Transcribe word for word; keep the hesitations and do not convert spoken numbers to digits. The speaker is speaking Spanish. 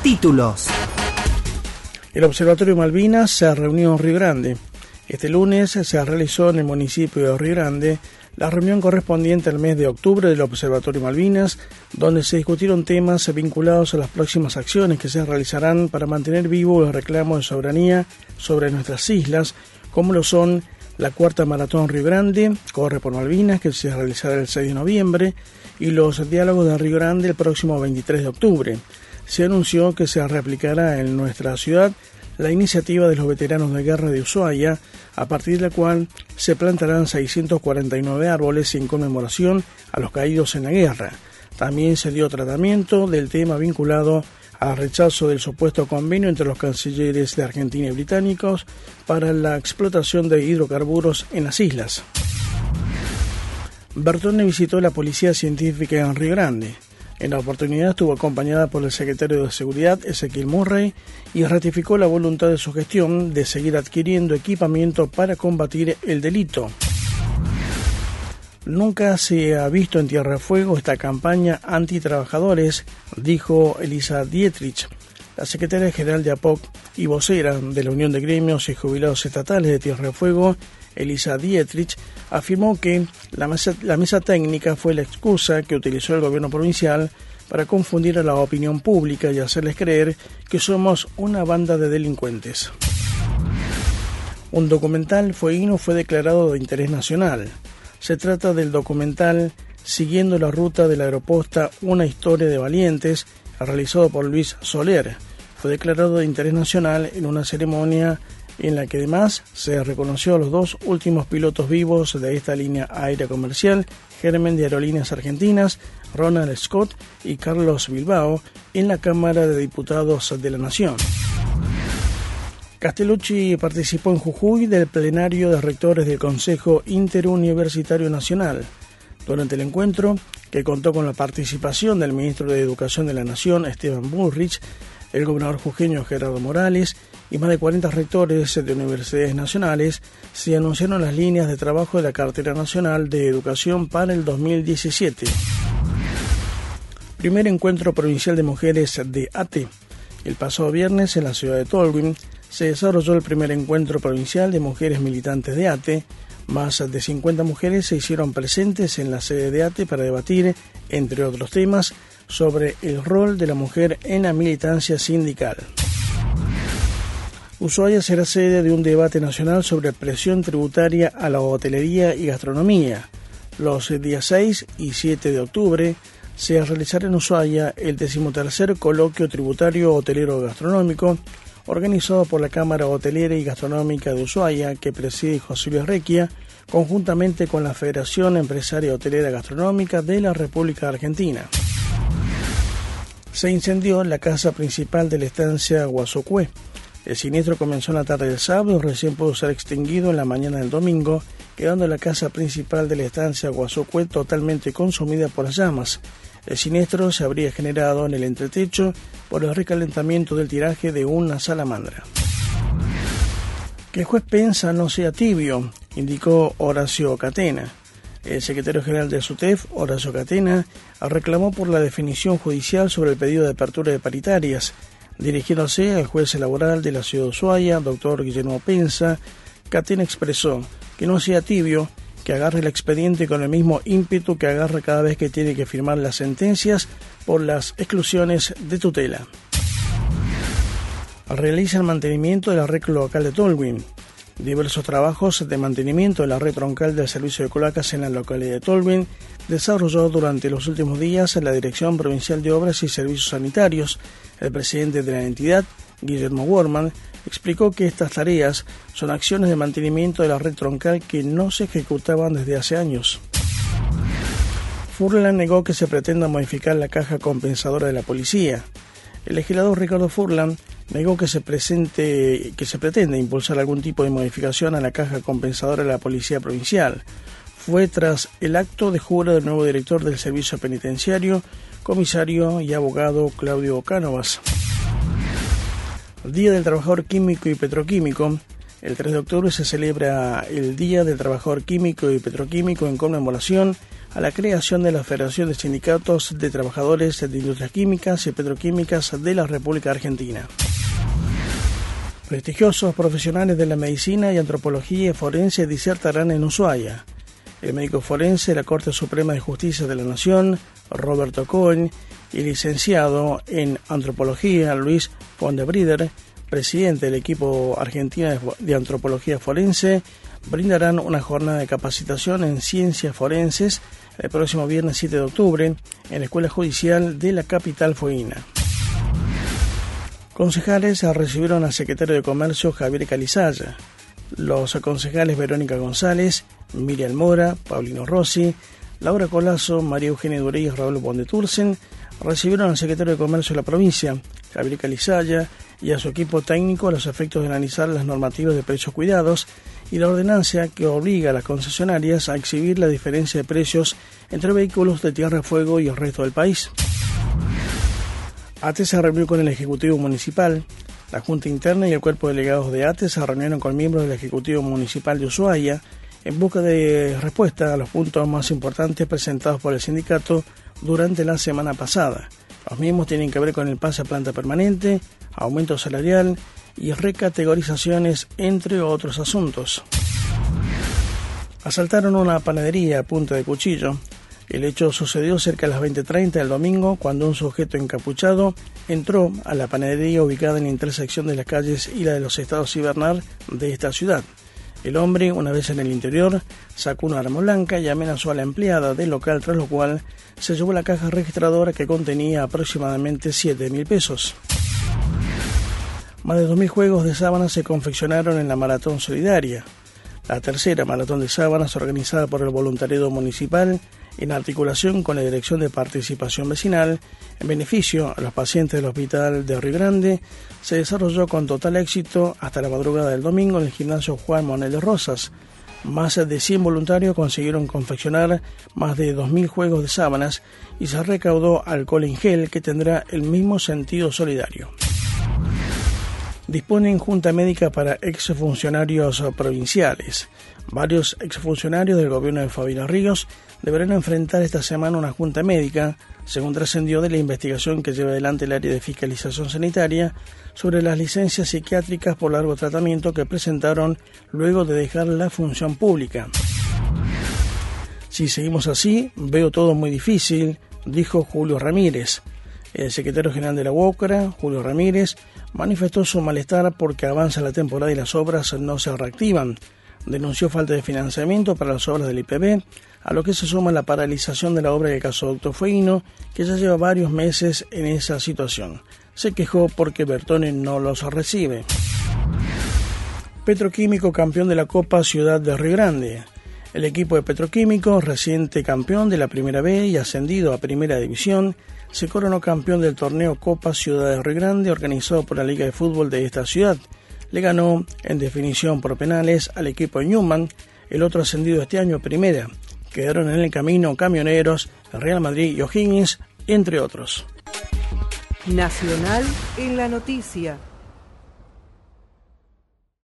Títulos. El Observatorio Malvinas se reunió en Río Grande. Este lunes se realizó en el municipio de Río Grande la reunión correspondiente al mes de octubre del Observatorio Malvinas, donde se discutieron temas vinculados a las próximas acciones que se realizarán para mantener vivo los reclamos de soberanía sobre nuestras islas, como lo son la cuarta maratón Río Grande, Corre por Malvinas, que se realizará el seis de noviembre, y los diálogos de Río Grande el próximo veintitrés de octubre. Se anunció que se reaplicará en nuestra ciudad la iniciativa de los veteranos de guerra de Ushuaia, a partir de la cual se plantarán seiscientos cuarenta y nueve árboles en conmemoración a los caídos en la guerra. También se dio tratamiento del tema vinculado al rechazo del supuesto convenio entre los cancilleres de Argentina y británicos para la explotación de hidrocarburos en las islas. Bertone visitó la Policía Científica en Río Grande. En la oportunidad estuvo acompañada por el secretario de Seguridad, Ezequiel Murray, y ratificó la voluntad de su gestión de seguir adquiriendo equipamiento para combatir el delito. Nunca se ha visto en Tierra del Fuego esta campaña antitrabajadores, dijo Elisa Dietrich, la secretaria general de A P O C y vocera de la Unión de Gremios y Jubilados Estatales de Tierra del Fuego. Elisa Dietrich afirmó que la mesa, la mesa técnica fue la excusa que utilizó el gobierno provincial para confundir a la opinión pública y hacerles creer que somos una banda de delincuentes. Un documental fueguino fue declarado de interés nacional. Se trata del documental Siguiendo la ruta de la aeroposta, una historia de valientes, realizado por Luis Soler. Fue declarado de interés nacional en una ceremonia en la que además se reconoció a los dos últimos pilotos vivos de esta línea aérea comercial, germen de Aerolíneas Argentinas, Ronald Scott y Carlos Bilbao, en la Cámara de Diputados de la Nación. Castellucci participó en Jujuy del plenario de rectores del Consejo Interuniversitario Nacional. Durante el encuentro, que contó con la participación del ministro de Educación de la Nación, Esteban Bullrich, el gobernador jujeño Gerardo Morales y más de cuarenta rectores de universidades nacionales, se anunciaron las líneas de trabajo de la Cartera Nacional de Educación para el dos mil diecisiete. Primer encuentro provincial de mujeres de A T E. El pasado viernes en la ciudad de Tolwyn se desarrolló el primer encuentro provincial de mujeres militantes de A T E. Más de cincuenta mujeres se hicieron presentes en la sede de A T E para debatir, entre otros temas, sobre el rol de la mujer en la militancia sindical. Ushuaia será sede de un debate nacional sobre presión tributaria a la hotelería y gastronomía. Los días seis y siete de octubre se realizará en Ushuaia el decimotercer coloquio tributario hotelero gastronómico, organizado por la Cámara Hotelera y Gastronómica de Ushuaia, que preside José Luis Requia, conjuntamente con la Federación Empresaria Hotelera Gastronómica de la República Argentina. Se incendió la casa principal de la estancia Guasocué. El siniestro comenzó en la tarde del sábado y recién pudo ser extinguido en la mañana del domingo, quedando la casa principal de la estancia Guasocué totalmente consumida por las llamas. El siniestro se habría generado en el entretecho por el recalentamiento del tiraje de una salamandra. Que el juez Penza no sea tibio, indicó Horacio Catena. El secretario general de SUTEF, Horacio Catena, reclamó por la definición judicial sobre el pedido de apertura de paritarias. Dirigiéndose al juez laboral de la ciudad de Ushuaia, doctor Guillermo Penza, Catena expresó que no sea tibio, que agarre el expediente con el mismo ímpetu que agarra cada vez que tiene que firmar las sentencias por las exclusiones de tutela. Realiza el mantenimiento de la red local de Tolwyn. Diversos trabajos de mantenimiento de la red troncal del servicio de cloacas en la localidad de Tolwyn desarrolló durante los últimos días la Dirección Provincial de Obras y Servicios Sanitarios. El presidente de la entidad, Guillermo Worman, explicó que estas tareas son acciones de mantenimiento de la red troncal que no se ejecutaban desde hace años. Furlan negó que se pretenda modificar la caja compensadora de la policía. El legislador Ricardo Furlan negó que se, presente, que se pretende impulsar algún tipo de modificación a la caja compensadora de la Policía Provincial. Fue tras el acto de jura del nuevo director del Servicio Penitenciario, comisario y abogado Claudio Cánovas. Día del Trabajador Químico y Petroquímico. El tres de octubre se celebra el Día del Trabajador Químico y Petroquímico en conmemoración a la creación de la Federación de Sindicatos de Trabajadores de Industrias Químicas y Petroquímicas de la República Argentina. Prestigiosos profesionales de la medicina y antropología forense disertarán en Ushuaia. El médico forense de la Corte Suprema de Justicia de la Nación, Roberto Cohen, y licenciado en antropología, Luis Pondebrider, presidente del equipo argentino de antropología forense, brindarán una jornada de capacitación en ciencias forenses el próximo viernes siete de octubre en la Escuela Judicial de la capital fueguina. Concejales recibieron al secretario de Comercio Javier Calizaya. Los concejales Verónica González, Miriam Mora, Paulino Rossi, Laura Colazo, María Eugenia Durey y Raúl Bondetursen recibieron al secretario de Comercio de la provincia, Javier Calizaya, y a su equipo técnico a los efectos de analizar las normativas de precios cuidados y la ordenanza que obliga a las concesionarias a exhibir la diferencia de precios entre vehículos de Tierra Fuego y el resto del país. A T E se reunió con el Ejecutivo Municipal. La Junta Interna y el Cuerpo de Delegados de A T E se reunieron con miembros del Ejecutivo Municipal de Ushuaia en busca de respuesta a los puntos más importantes presentados por el sindicato durante la semana pasada. Los mismos tienen que ver con el pase a planta permanente, aumento salarial y recategorizaciones, entre otros asuntos. Asaltaron una panadería a punta de cuchillo. El hecho sucedió cerca de las veinte treinta del domingo, cuando un sujeto encapuchado entró a la panadería ubicada en la intersección de las calles Isla de los Estados y Bernal de esta ciudad. El hombre, una vez en el interior, sacó una arma blanca y amenazó a la empleada del local, tras lo cual se llevó la caja registradora que contenía aproximadamente siete mil pesos. Más de dos mil juegos de sábanas se confeccionaron en la Maratón Solidaria. La tercera maratón de sábanas, organizada por el voluntariado municipal en articulación con la Dirección de Participación Vecinal, en beneficio a los pacientes del Hospital de Río Grande, se desarrolló con total éxito hasta la madrugada del domingo en el gimnasio Juan Manuel de Rosas. Más de cien voluntarios consiguieron confeccionar más de dos mil juegos de sábanas y se recaudó alcohol en gel que tendrá el mismo sentido solidario. Disponen junta médica para exfuncionarios provinciales. Varios exfuncionarios del gobierno de Fabián Ríos deberán enfrentar esta semana una junta médica, según trascendió de la investigación que lleva adelante el área de fiscalización sanitaria sobre las licencias psiquiátricas por largo tratamiento que presentaron luego de dejar la función pública. Si seguimos así, veo todo muy difícil, dijo Julio Ramírez. El secretario general de la UOCRA, Julio Ramírez, manifestó su malestar porque avanza la temporada y las obras no se reactivan. Denunció falta de financiamiento para las obras del I P B, a lo que se suma la paralización de la obra del gasoducto fueguino, que ya lleva varios meses en esa situación. Se quejó porque Bertone no los recibe. Petroquímico campeón de la Copa Ciudad de Río Grande. El equipo de Petroquímico, reciente campeón de la Primera B y ascendido a Primera División, se coronó campeón del torneo Copa Ciudad de Río Grande, organizado por la Liga de Fútbol de esta ciudad. Le ganó en definición por penales al equipo de Newman, el otro ascendido este año a Primera. Quedaron en el camino Camioneros, Real Madrid y O'Higgins, entre otros. Nacional en la noticia.